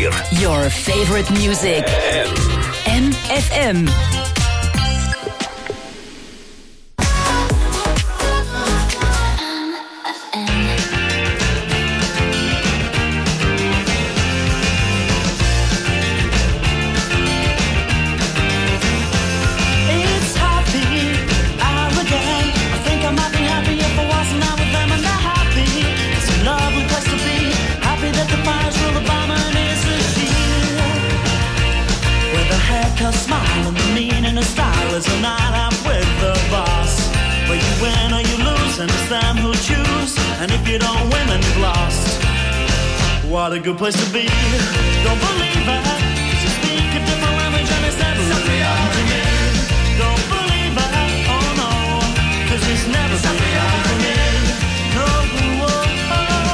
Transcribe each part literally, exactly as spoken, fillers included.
vier. Your favorite music. M F M. Smile and the meaning of style is a night out with the boss. Where you win or you lose, and it's them who choose. And if you don't win, then you've lost. What a good place to be. Don't believe it, 'cause you speak a different language and it's never really happened to me. Don't believe it, oh no, 'cause it's never really happened to me. No, oh,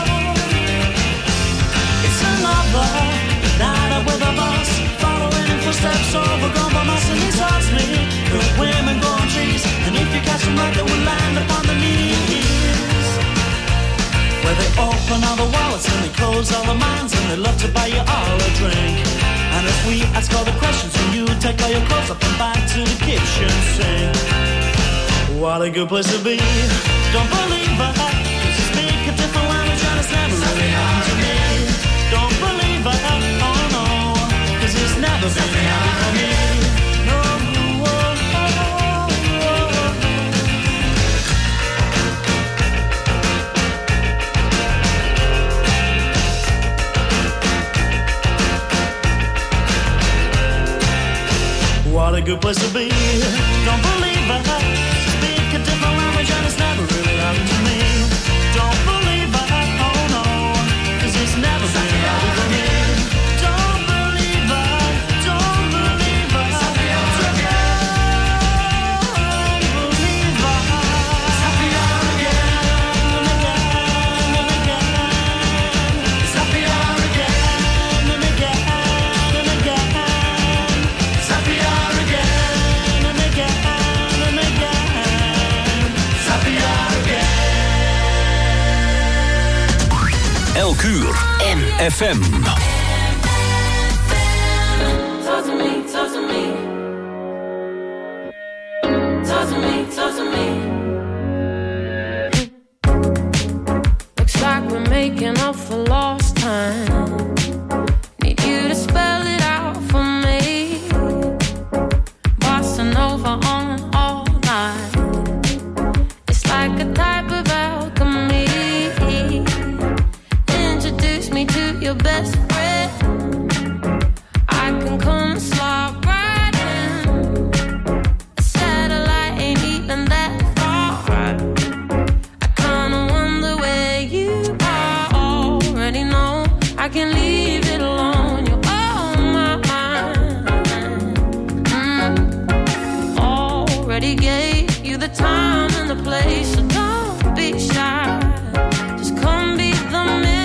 oh. It's another night out with the boss. Footsteps overgrown by moss, and he tells me good women grow on trees, and if you catch them right, they will land upon the knees. Where they open all the wallets and they close all the minds, and they love to buy you all a drink. And if we ask all the questions, and you take all your clothes up and back to the kitchen sink. What a good place to be. Don't believe it, 'cause you speak a different language and it's never really happened to me. Don't believe it, oh no, 'cause it's never been happened for me. No, oh, oh, oh, oh. What a good place to be. Don't believe it. Speak a different language and it's never really happened to me. Don't believe it, oh no, 'cause it's never been happened for me. Elk uur. M F M. Talk to me, talk to me. Talk to me, talk to me. Looks like we're making up for lost time. Need you to spell it out for me. Bossing over on all night. It's like a type of alchemy. Introduce me to your best friend. I can come and slide right in. A satellite ain't even that far. I kinda wonder where you are. Already know I can leave it alone. You're on my mind. Mm. Already gave you the time and the place, so don't be shy. Just come be the man.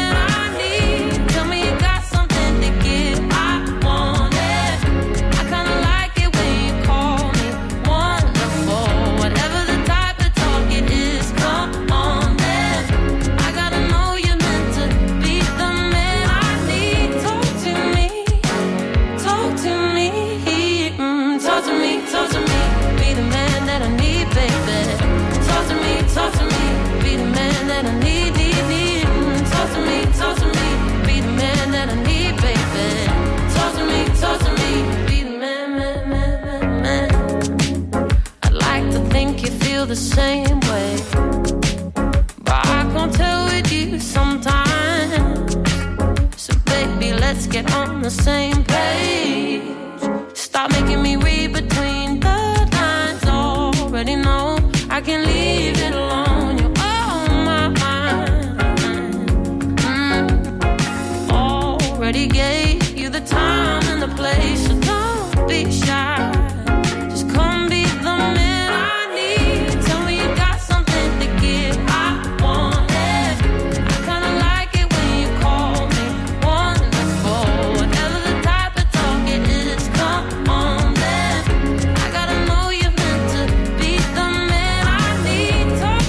Talk to me, be the man that I need, need, need. Talk to me, talk to me, be the man that I need, baby. Talk to me, talk to me, be the man, man, man, man, man. I'd like to think you feel the same way, but I can't tell with you sometimes. So baby, let's get on the same page. Stop making me read between the lines. Already know I can leave it alone. You're on my mind. Mm. Already gave you the time and the place, so don't be shy. Just come be the man I need. Tell me you got something to give. I want it. I kinda like it when you call me wonderful. Whatever the type of talk it is, come on then. I gotta know you're meant to be the man I need. Talk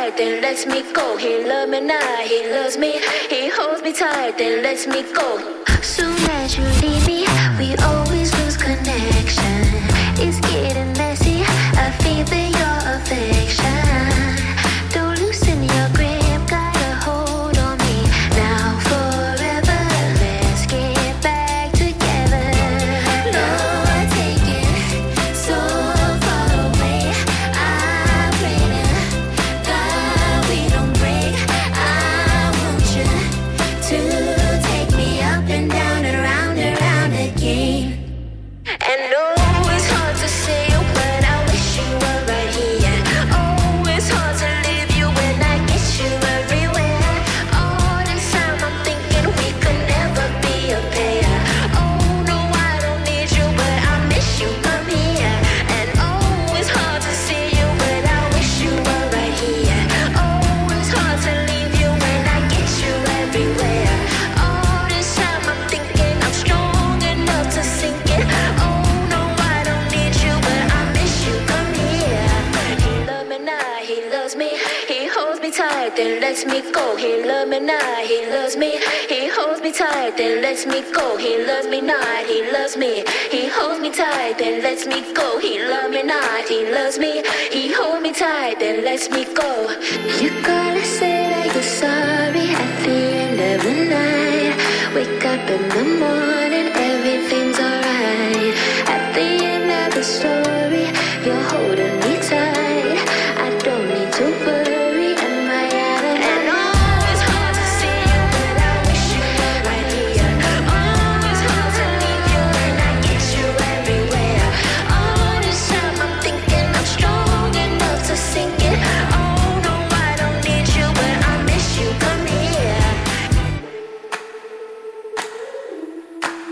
tight, then lets me go. He loves me now, he loves me. He holds me tight, then lets me go. Soon as you leave me, we always lose connection. It's getting messy, I feel for your affection. Don't loosen your grip, got a hold on me. Now forever, let's get back together. No, I take it so far away. I pray to God we don't break. I want you to take me up and down and round and round again. And no, it's hard to say you, but I wish you were right here. Oh, it's hard to leave you when I get you everywhere. All this time I'm thinking we could never be a pair. Oh, no, I don't need you, but I miss you, come here. And oh, it's hard to see you, but I wish you were right here. Oh, it's hard to leave you when I get you everywhere. All this time I'm thinking I'm strong enough to sink it. Oh, no, I don't need you, but I miss you, come here. He loves me now, he loves me. He holds me tight, then lets me go. He loves me now, he loves me. He holds me tight, then lets me go. He loves me not, he loves me. He holds me tight, then lets me go. He loves me not, he loves me. He holds me tight, then lets me go. You gotta say that you're sorry at the end of the night. Wake up in the morning, everything's alright. At the end of the story, you're holding me tight. I don't need to worry, am I out of And oh, it's hard to see you, but I wish you were right here. Oh, it's hard to leave you when I get you everywhere. All this time I'm thinking I'm strong enough to sink it. Oh, no, I don't need you, but I miss you, come here.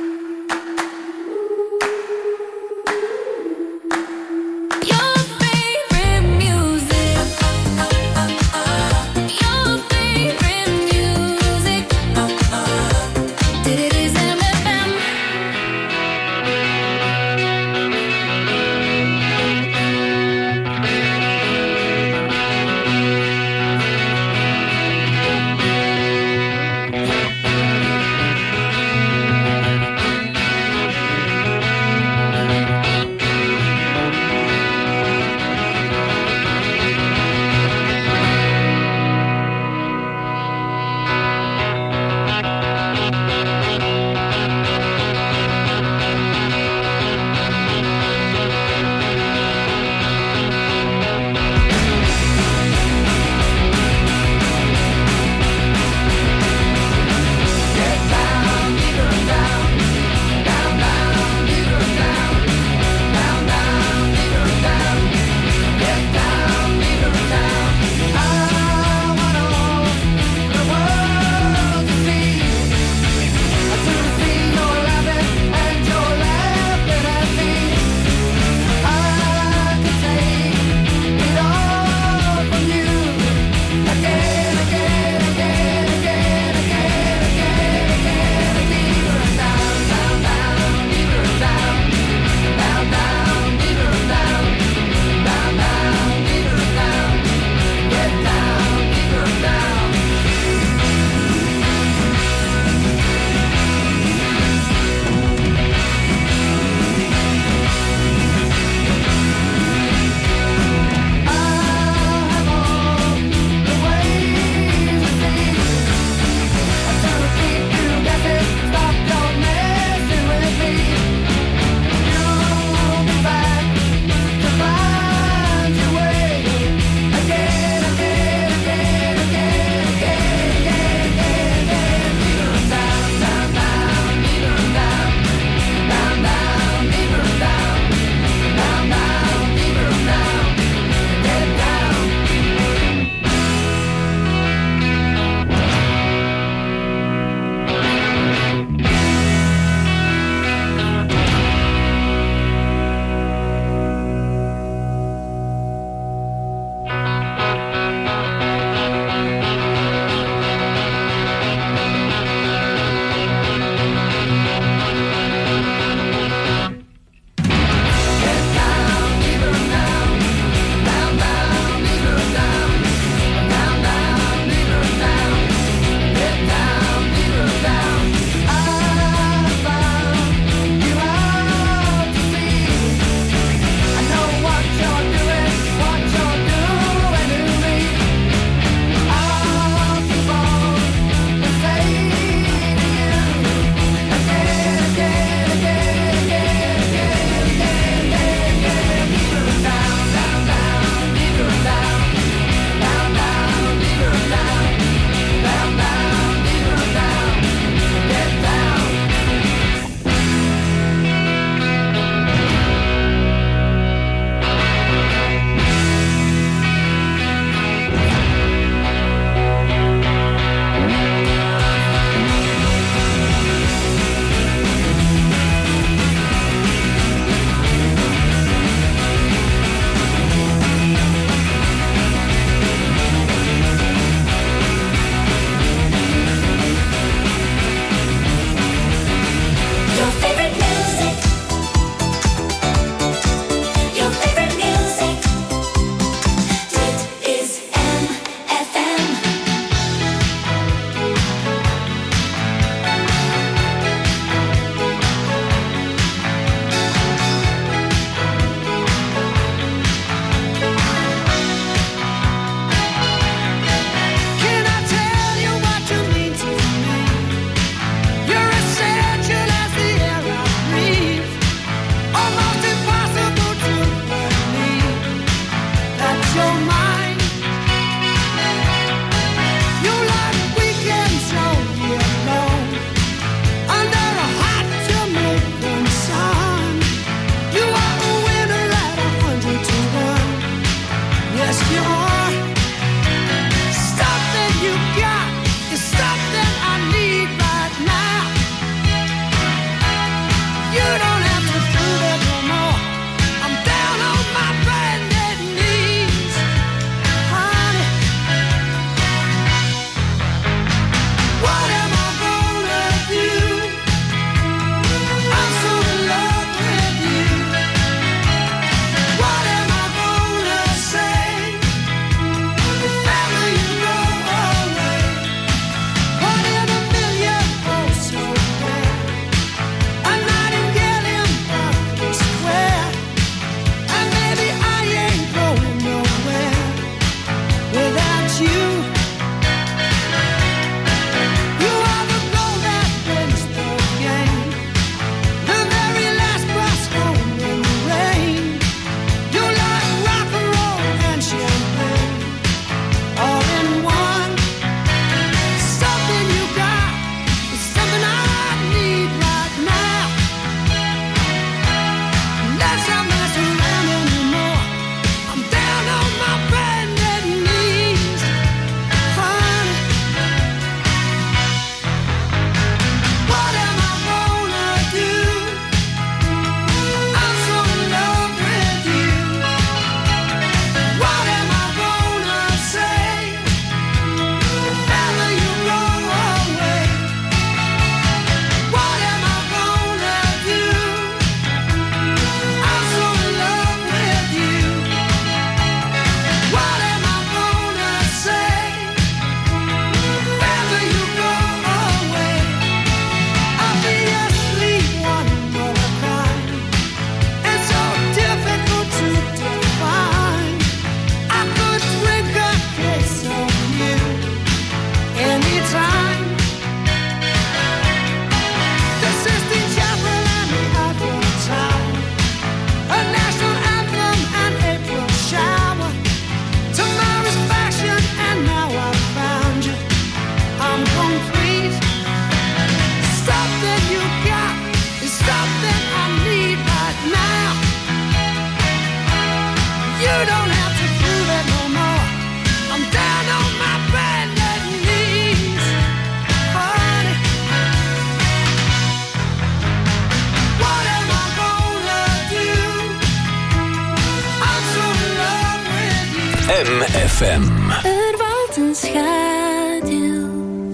M F M. Er valt een schaduw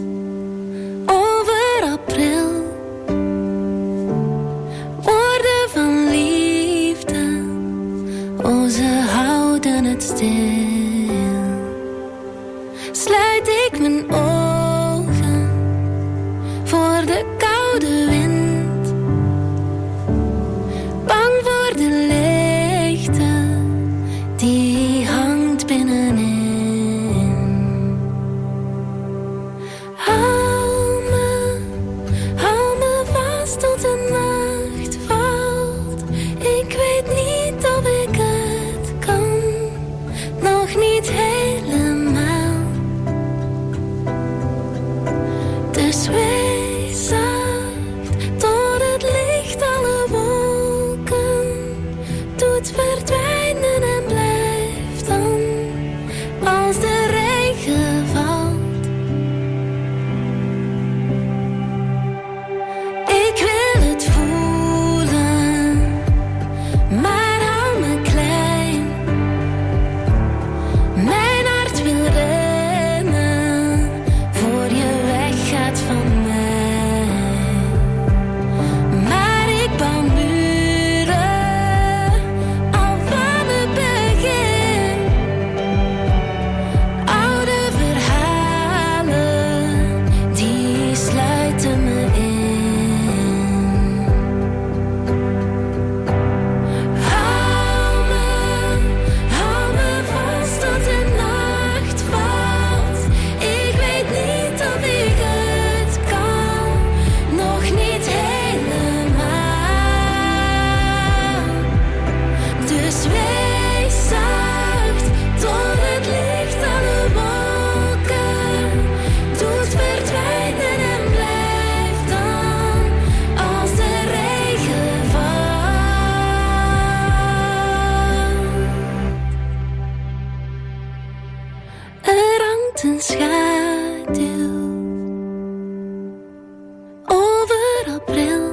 over april. Woorden van liefde, oh ze houden het stil. Sluit ik mijn ogen voor de koude wind, bang voor de leegte die hangt binnenin. Hou me, hou me vast tot de nacht valt. Ik weet niet of ik het kan, nog niet helemaal. Dus wees zacht tot het licht alle wolken doet verdwijnen en blijft dan als de regen valt. Ik wil het voelen, maar hou me klein. Mijn hart wil rennen voor je weggaat van mij. Maar ik bouw muren al van het begin. Oude verhalen die sluiten me in. Hou me, hou me vast tot de nacht valt. Ik weet niet of ik het kan, nog niet helemaal. Dus wees zacht tot het licht alle wolken doet verdwijnen en blijft dan als de regen valt. Er hangt een schaduw over april.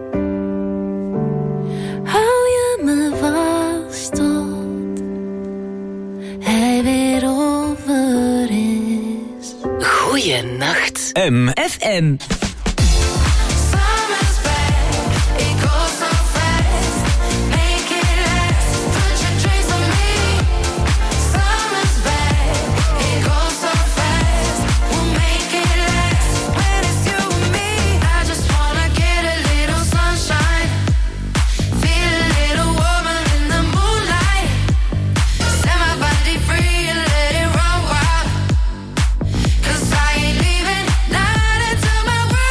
Hou je me vast tot hij weer over is. Goeienacht. M F M. Summer's back, it goes so fast. Make it last, put your dreams on me. Summer's back, it goes so fast. We'll make it last when it's you and me. I just wanna get a little sunshine, feel a little warmer in the moonlight. Set my body free and let it run wild. 'Cause I ain't leaving, not until my world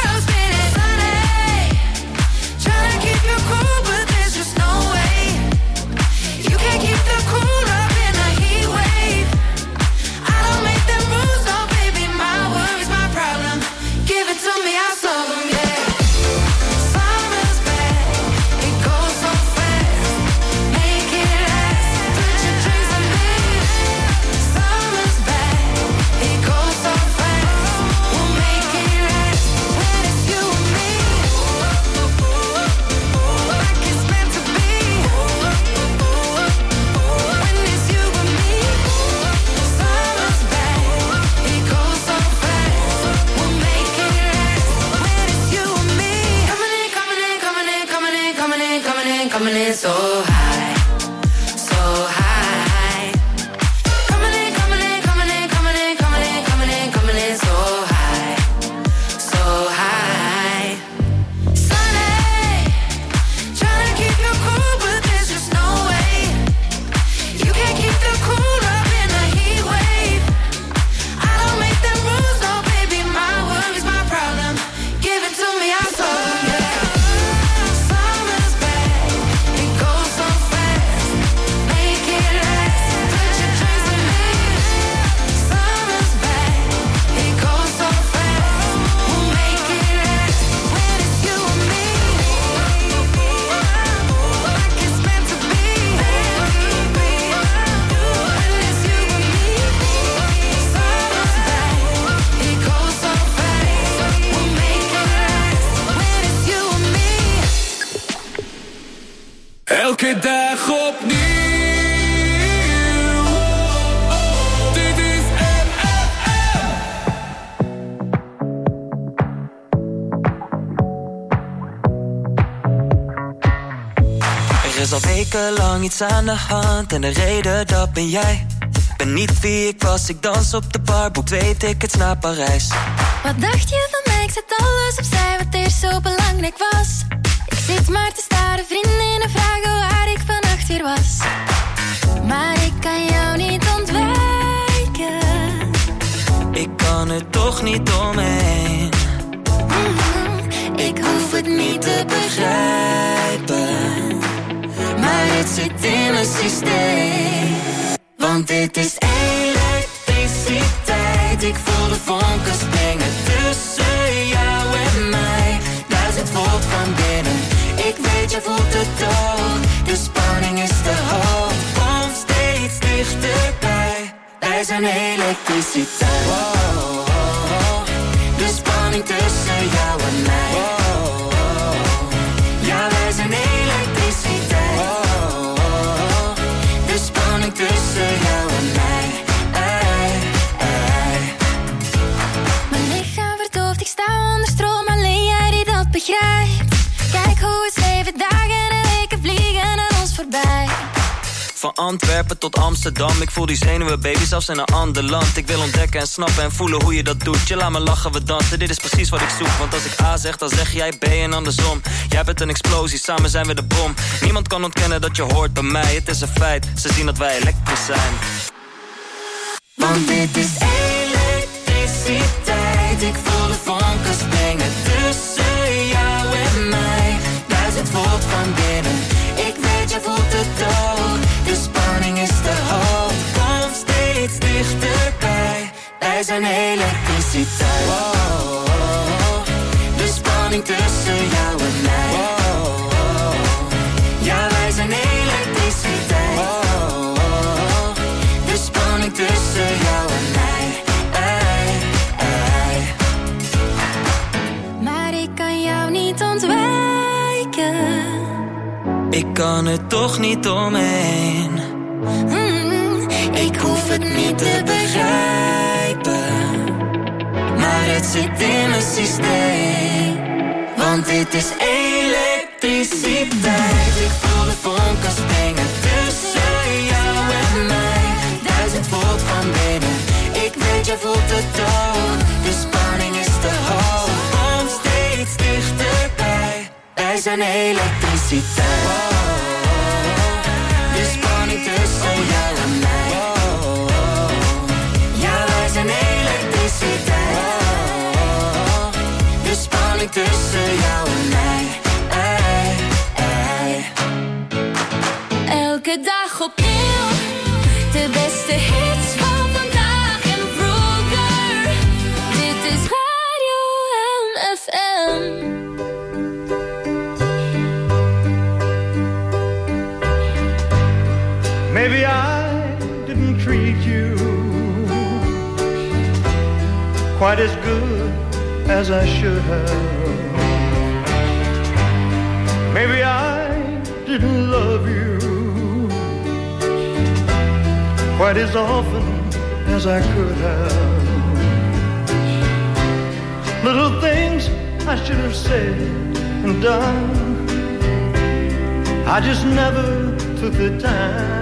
wekenlang iets aan de hand en de reden dat ben jij. Ben niet wie ik was, ik dans op de bar, boek twee tickets naar Parijs. Wat dacht je van mij? Ik zet alles opzij wat eerst zo belangrijk was. Ik zit maar te staren, vriendinnen vragen waar ik vannacht weer was. Maar ik kan jou niet ontwijken. Ik kan er toch niet omheen. Mm-hmm. Ik hoef het niet te begrijpen, maar het zit in mijn systeem. Want dit is elektriciteit. Ik voel de vonken springen tussen jou en mij. Duizend volt van binnen. Ik weet, je voelt het ook. De spanning is te hoog. Kom steeds dichterbij. Wij zijn elektriciteit. Wow. De spanning tussen jou en mij. Wow. Ja, wij zijn elektriciteit. Wow. De spanning tussen jou en mij. Ei, ei. Mijn lichaam verdoofd, ik sta onder stroom. Alleen jij die dat begrijpt. Kijk hoe het leven dagen en weken vliegen aan ons voorbij. Van Antwerpen tot Amsterdam. Ik voel die zenuwen, baby, zelfs in een ander land. Ik wil ontdekken en snappen en voelen hoe je dat doet. Je laat me lachen, we dansen, dit is precies wat ik zoek. Want als ik A zeg, dan zeg jij B en andersom. Jij bent een explosie, samen zijn we de bom. Niemand kan ontkennen dat je hoort bij mij. Het is een feit, ze zien dat wij elektrisch zijn. Want dit is elektriciteit. Ik voel de vonken springen tussen jou en mij. Duizend volt van binnen. Ik weet, je voelt het ook. De spanning is te hoog. Kom steeds dichterbij. Wij zijn elektriciteit. Wow. De spanning tussen jou en mij. Wow. Ja, wij zijn elektriciteit. Wow. De spanning tussen jou en mij. Ei, ei. Maar ik kan jou niet ontwijken. Ik kan er toch niet omheen. Mm, ik hoef het niet te begrijpen, maar het zit in mijn systeem. Want dit is elektriciteit. Ik voel de vonken springen tussen jou en mij. Duizend volt van binnen. Ik weet, je voelt het ook. De spanning is te hoog. Kom steeds dichterbij. Wij zijn elektriciteit. Wow. De spanning tussen jou en mij. Wow. Ja, wij zijn elektriciteit. Wow. De spanning tussen jou en mij. Ei, ei. Elke dag opnieuw. De beste hits van vandaag en vroeger. Dit is Radio M F M. Maybe I didn't treat you quite as good as I should have. Maybe I didn't love you quite as often as I could have. Little things I should have said and done, I just never took the time.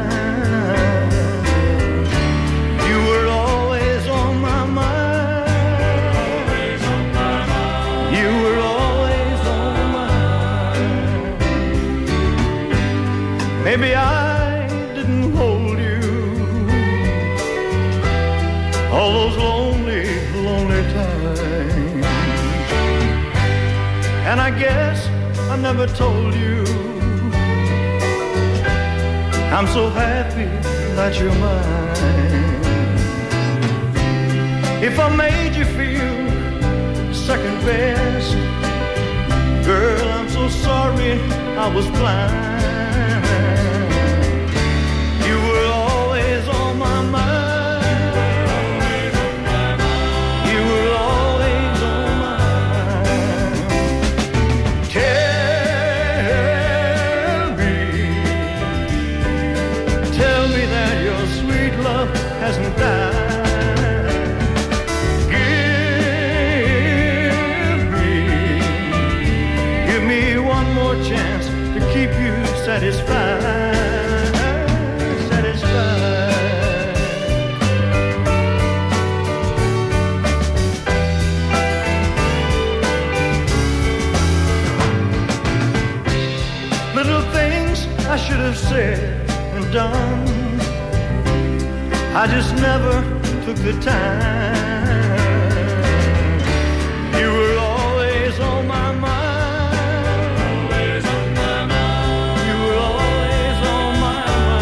You were always on my mind. You were always on my mind. Maybe I didn't hold you all those lonely, lonely times. And I guess I never told you I'm so happy that you're mine. If I made you feel second best, girl, I'm so sorry I was blind. You were always on my mind. You were always on my mind. Tell me, tell me that your sweet love hasn't died. Give me, give me one more chance to keep you satisfied. said and done. I just never took the time. You were always on my mind. Always on my mind. You were always on my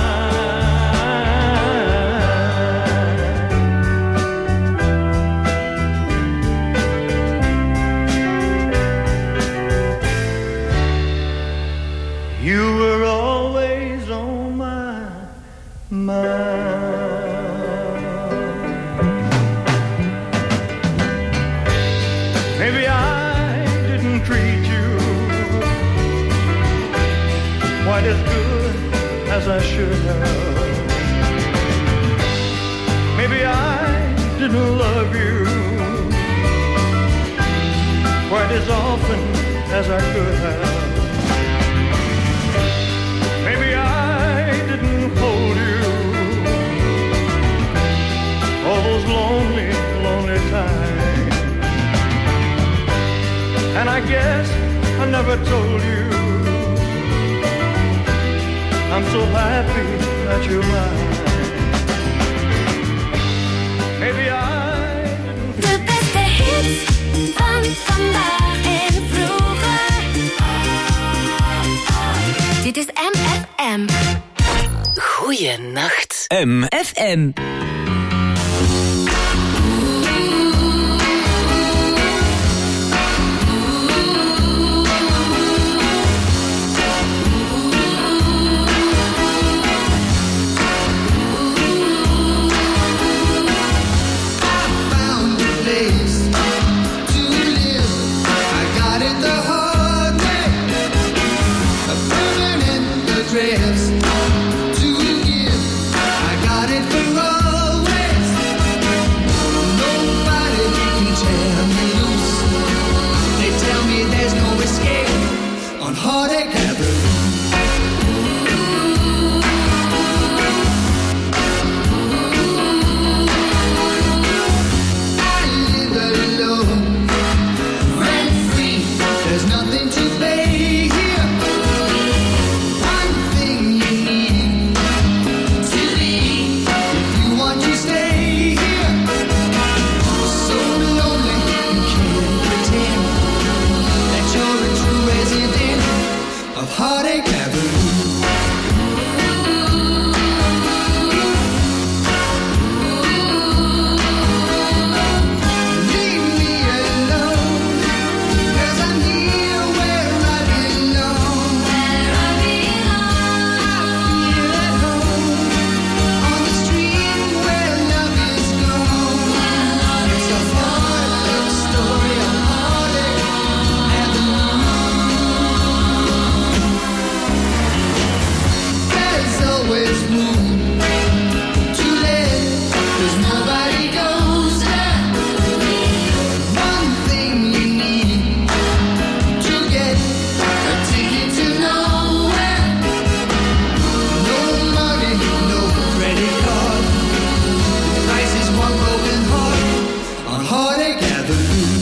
mind. You were always on my mind. Maybe I didn't treat you quite as good as I should have. Maybe I didn't love you quite as often as I could have. Maybe I didn't hold you all those lonely, lonely times. And I guess I never told you I'm so happy that you're mine. Maybe I didn't... De beste hits van vandaag en vroeger. Dit is M F M. Goeienacht. M F M. To give, I got it for always. Nobody can tear me loose. They tell me there's no escape on Heartache Avenue. I live alone, rent free. There's nothing to pay here. Heartache Avenue. Leave me alone, 'cause I'm here where I belong. Where I belong. I feel at home on the street where love is gone. It's a heartbreak story of Heartache Avenue. Always room to let, 'cause nobody goes there. One thing you need to get a ticket to nowhere. No money, no credit card. The price is one broken heart on Heartache Avenue.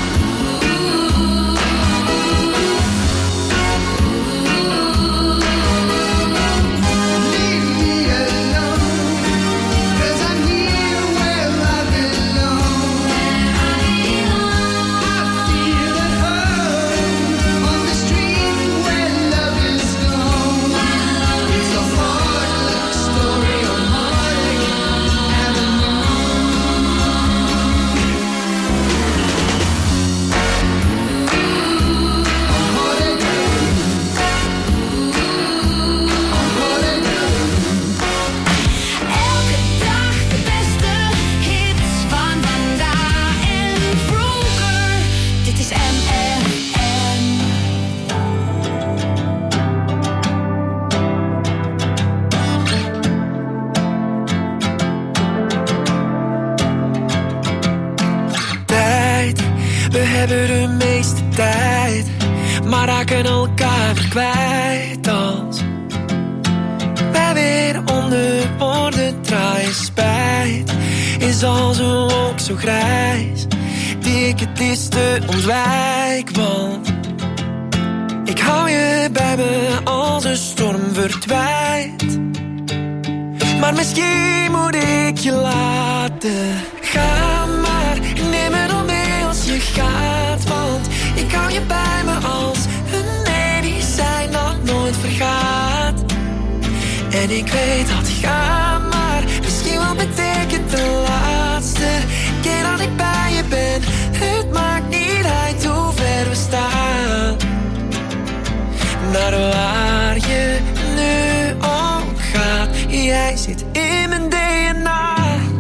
raken elkaar weer kwijt als wij weer onder woorden draaien. Spijt is als een wolk zo grijs die ik het liefste ontwijk, want ik hou je bij me als een storm verdwijnt. Maar misschien moet ik je laten. Ga maar, neem me dan mee als je gaat. Want ik hou je bij me als een medicijn dat nooit vergaat. En ik weet dat ga maar misschien wel betekent de laatste keer dat ik bij je ben. Het maakt niet uit hoe ver we staan. Naar waar je nu ook gaat. Jij zit in mijn D N A.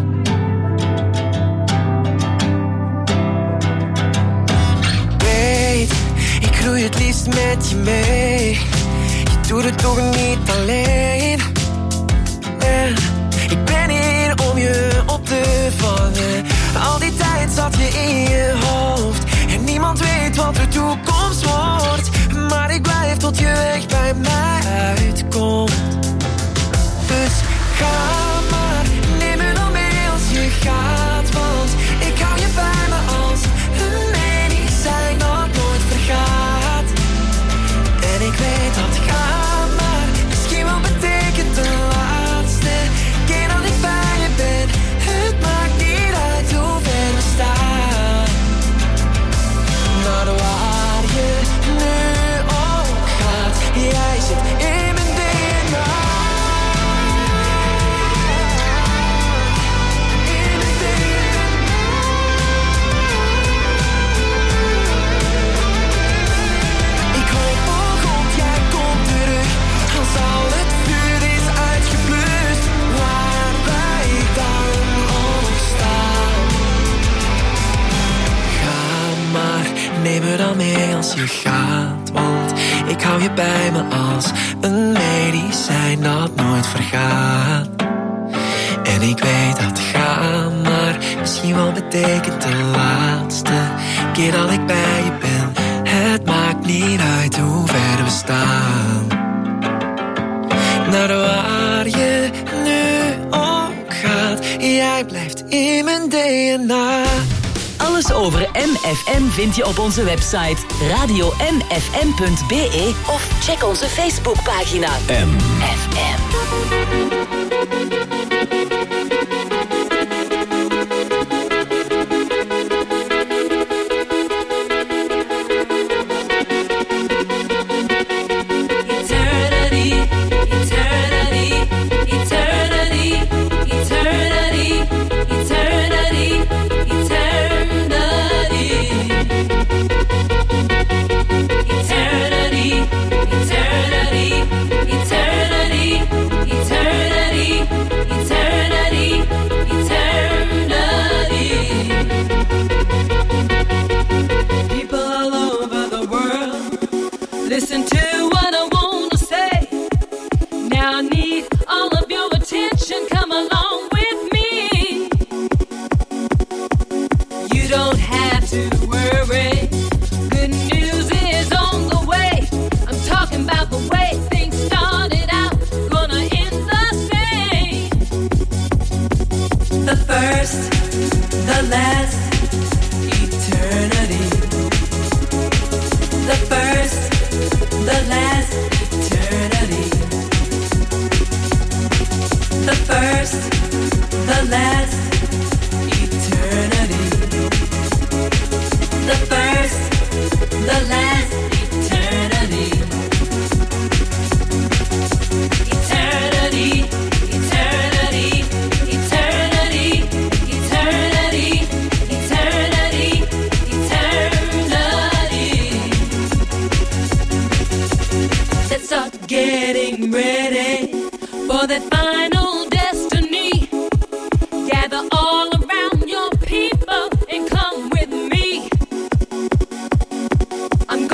Weet, ik groei het liefst met je mee. Je doet het toch niet alleen. En ik ben hier om je op te vangen. Al die tijd zat je in je hoofd. En niemand weet wat de toekomst wordt. Maar ik blijf tot je weg bij mij uitkomt. Dus ga maar, neem me dan mee als je gaat. Want ik hou je bij me als een medicijn dat nooit vergaat. En ik weet dat ga maar misschien wel betekent de laatste keer dat ik bij je ben. Het maakt niet uit hoe ver we staan. Naar waar je nu ook gaat. Jij zit in mijn D N A. In mijn D N A. Ik hoop oh God, jij komt terug. Als al het vuur is uitgeblust. Waar wij dan ook staan. Ga maar, neem me dan mee als je gaat. Want ik hou je bij me als een medicijn dat nooit vergaat. En ik weet dat ga maar misschien wel betekent de laatste keer dat ik bij je ben. Het maakt niet uit hoe ver we staan. Naar waar je nu ook gaat. Jij blijft in mijn D N A. Alles over M F M vind je op onze website radio m f m punt b e of check onze Facebookpagina M F M. Listen to what I want to say. Now I need all of your attention. Come along with me. You don't have to worry. Good news is on the way. I'm talking about the way things started out. Gonna end the same. The first, the last, eternity. The first, the last, eternity. The first, the last, eternity. The first, the last, eternity. Eternity, eternity, eternity, eternity, eternity, eternity. Let's start getting ready for that final destiny. Gather all around your people and come with me. I'm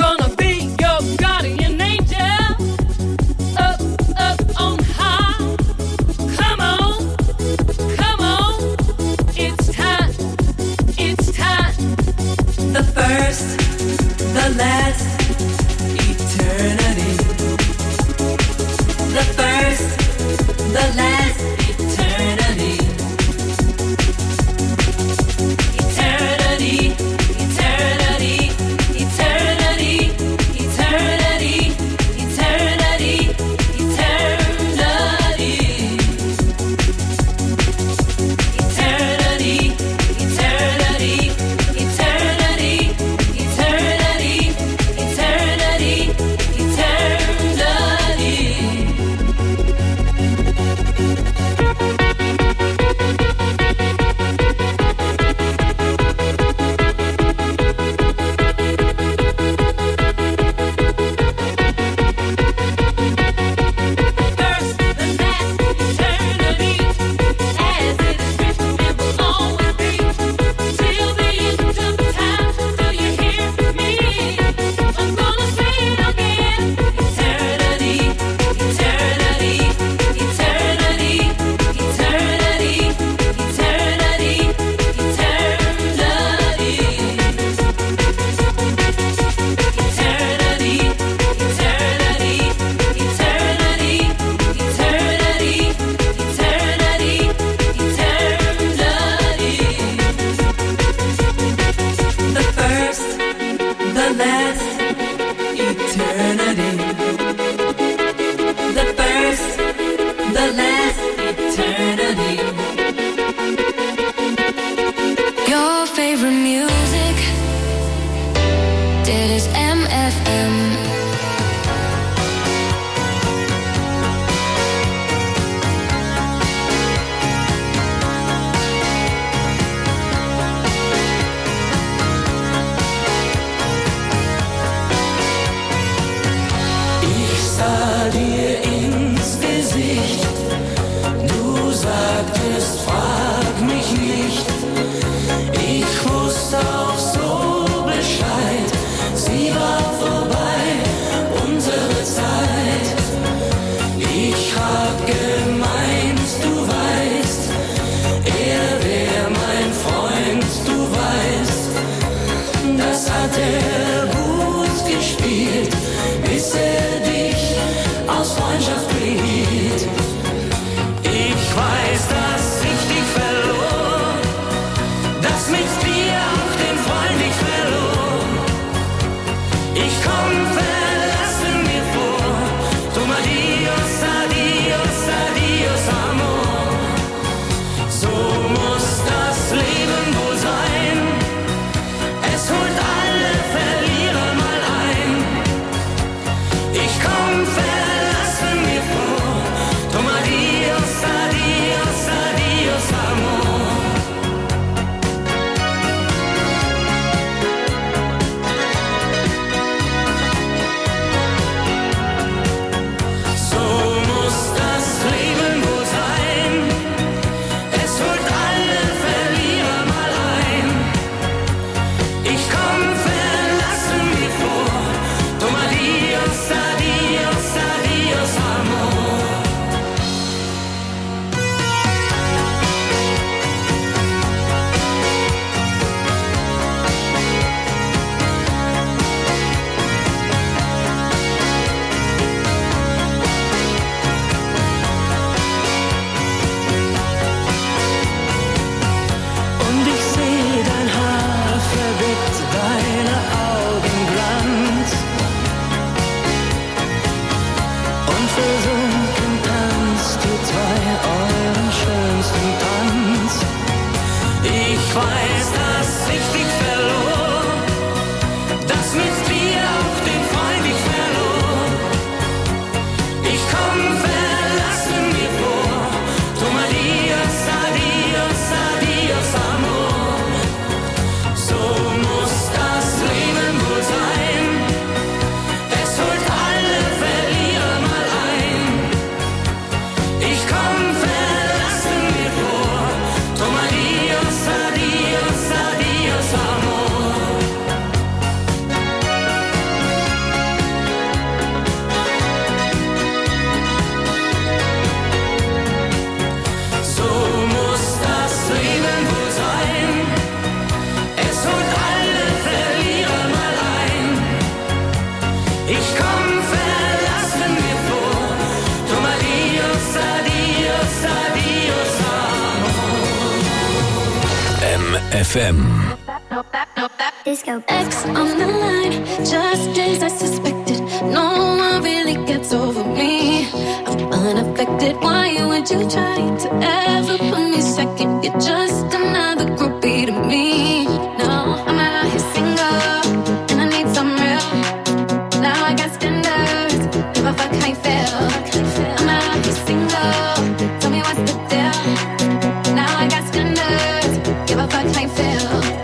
F M. Disco. X on the line, just as I suspected. No one really gets over me. I'm unaffected. Why would you try to ever put me second? You're just another groupie to me. No, I'm out here single, and I need some real. Now I got standards. Give a fuck how you feel. I'm out here single. Tell me what's the deal. Now I got standards. Give a fuck how you feel.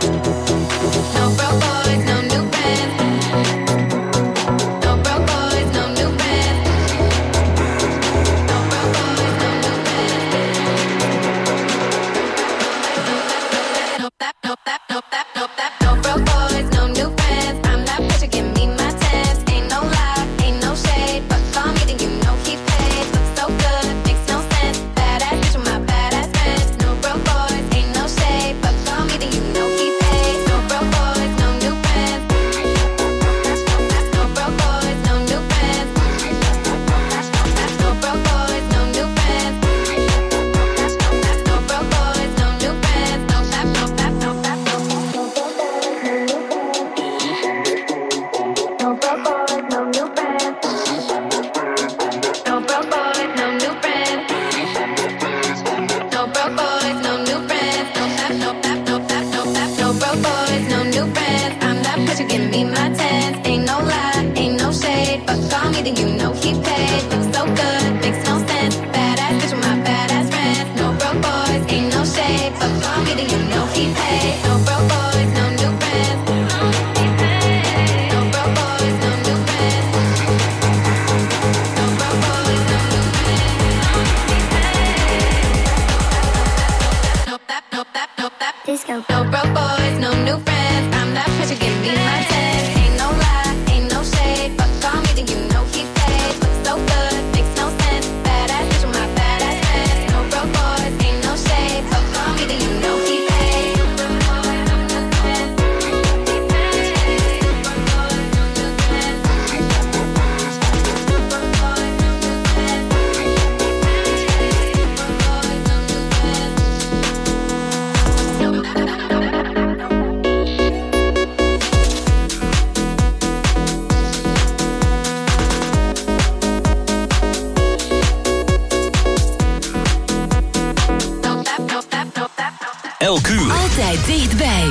Elk uur. Altijd dichtbij.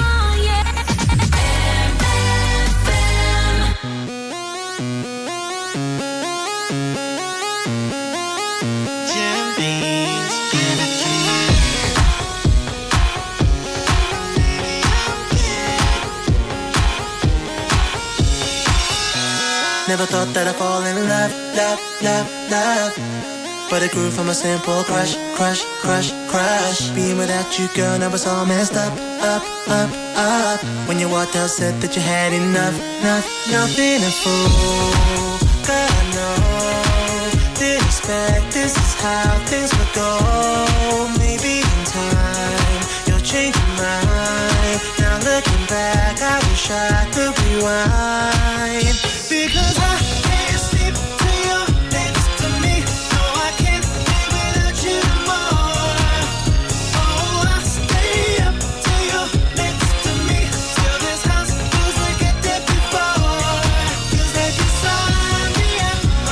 Never thought that I'd fall in love, love, love, love. But it grew from a simple crush, crush, crush, crush. Being without you, girl, now it's all messed up, up, up, up. When you walked out, said that you had enough, enough, nothing to fool. God, I know, didn't expect this is how things would go. Maybe in time, you'll change your mind. Now looking back, I wish I could rewind. Because I can't sleep till you're next to me. No, I can't live without you no more. Oh, I stay up till you're next to me. Till this house feels like it did before. Feels like it's on me, oh.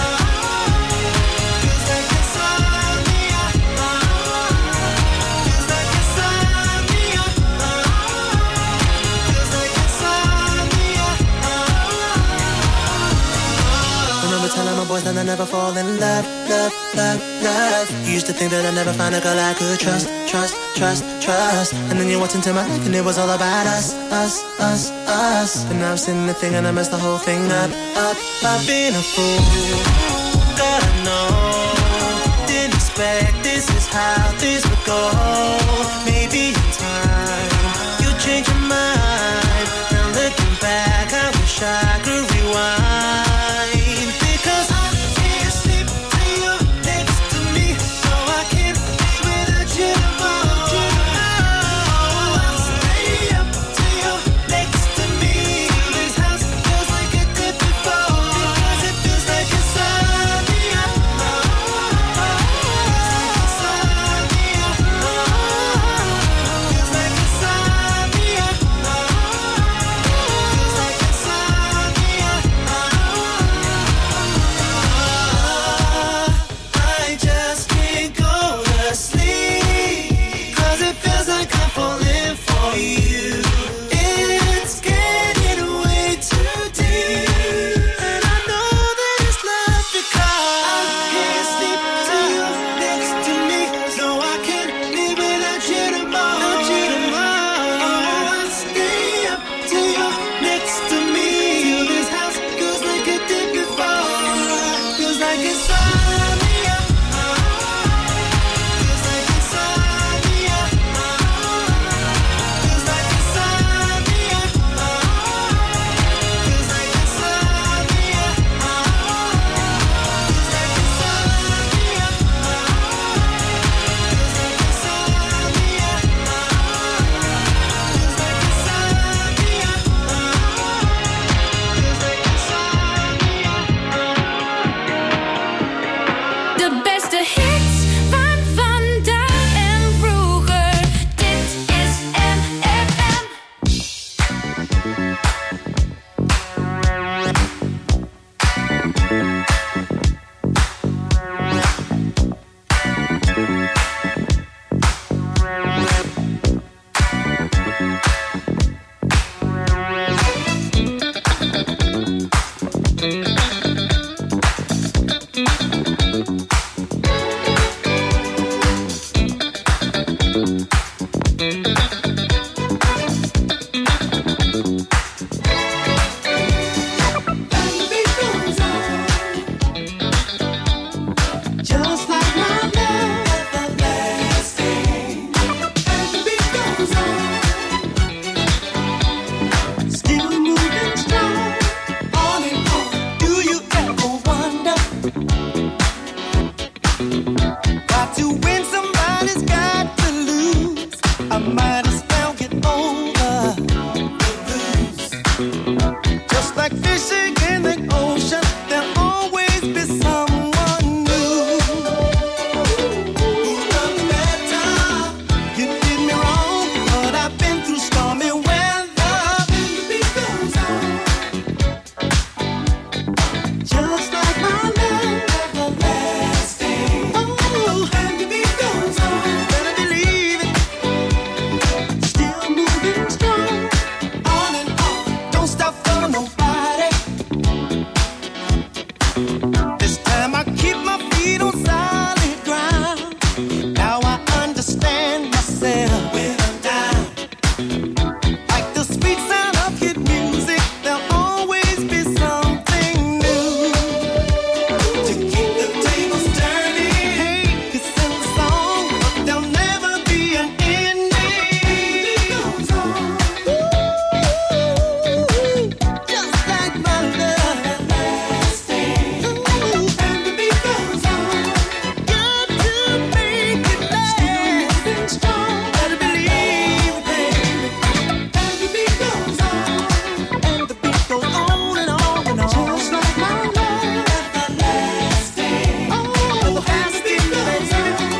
Feels like it's on me, oh. Feels like it's on me, oh. Feels like it's on me, oh. Remember telling my boys that I never fall in love, love, love, love. You used to think that I'd never find a girl I could trust, trust, trust, trust. And then you walked into my life and it was all about us, us, us, us. And now I'm sitting there thinking I messed the whole thing up, up. I've been a fool, God I know. Didn't expect this is how this would go. Maybe in time you'll change your mind. Now looking back, I wish I could rewind. Because I can't sleep till you're next to me. No, I can't live without you no more. Oh, I'll stay up till you're next to me. Till this house feels like it did before. Because it feels like it's on me, oh. Feels like it's on me, oh. myself when I'm down. Like the sweet sound of hit music, there'll always be something new to keep the tables turning. Hey, it's in the song, but there'll never be an ending. It goes on. Ooh, just like my love. Ooh, and the beat goes on. Got to make it last. Still moving strong. Better believe it, baby. And the beat goes on. And the beat goes on and on and on. Just like my love. Everlasting. Oh, everlasting, baby.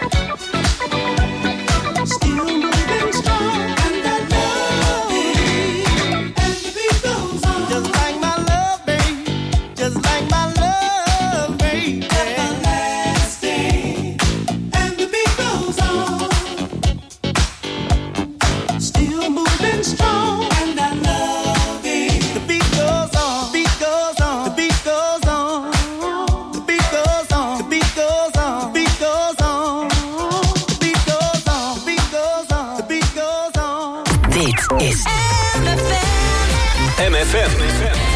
Still moving strong. And I love it. And the beat goes on. Just like my love, baby. Just like my love, baby. Everlasting. And the beat goes on. Still moving strong. And I love it. The beat goes on. The beat goes on. The beat goes on. The beat goes on. The beat goes on. The beat goes on. The beat goes on. The beat goes on. The beat goes on. Dit is M F M.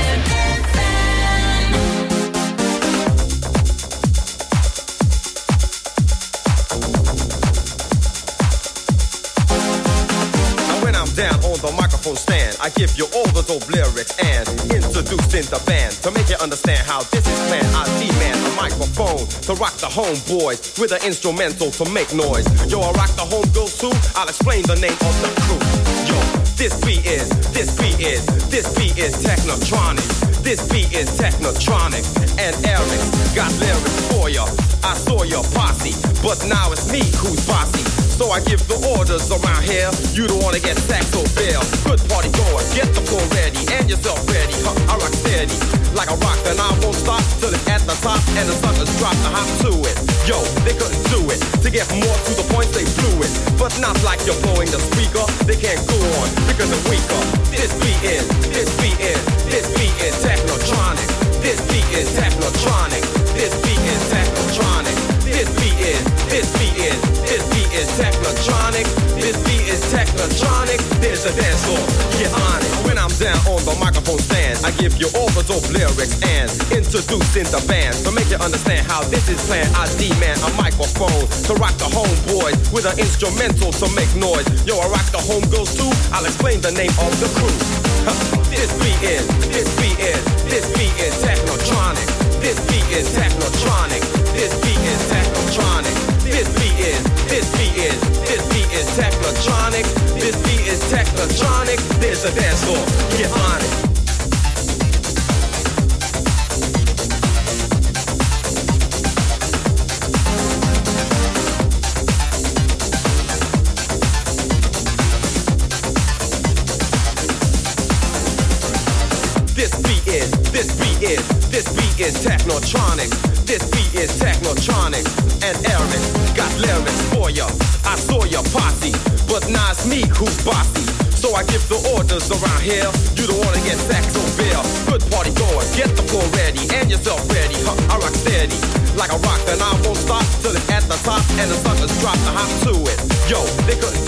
And when I'm down on the microphone stand, I give you all the dope lyrics and introducing the band to make you understand how this is planned. I demand a microphone to rock the homeboys with an instrumental to make noise. Yo, I rock the homegirls too. I'll explain the name of the crew. Yo, this beat is, this beat is, this beat is Technotronic. This beat is Technotronic. And Eric got lyrics for ya. I saw your posse, but now it's me who's bossy. So I give the orders around here. You don't wanna get sacked or bail. Good party goers, get the floor ready and yourself ready. Huh, I rock steady like a rock, and I won't stop till it's at the top and the suckers drop the hop to it. Yo, they couldn't do it. To get more to the point, they blew it. But not like you're blowing the speaker. They can't go on because they're weaker. This beat is, this beat is, this beat is Technotronic. This beat is Technotronic. This beat is Technotronic. This beat is, this beat is, this beat is Technotronic. This beat is Technotronic. There's a dance floor, get on it. When I'm down on the microphone stand, I give you all the dope lyrics and introducing the band to make you understand how this is planned. I demand a microphone to rock the homeboys with an instrumental to make noise. Yo, I rock the homegirls too. I'll explain the name of the crew. Huh. This beat is, this beat is, this beat is Technotronic. This beat is Technotronic. This beat is Technotronic. This beat is, this beat is, this beat is Technotronic. This beat is Technotronic. There's a dance floor, get on it. This beat is, this beat is, this beat is Technotronic. This beat is Technotronic. And Eric got lyrics for ya. I saw your posse, but now it's me who's bossy. So I give the orders around here. You don't wanna get sacked or bail. Good party goers, get the floor ready and yourself ready. Huh, I rock steady like a rock, and I won't stop till it's at the top and the suckers drop the hop to it. Yo, they couldn't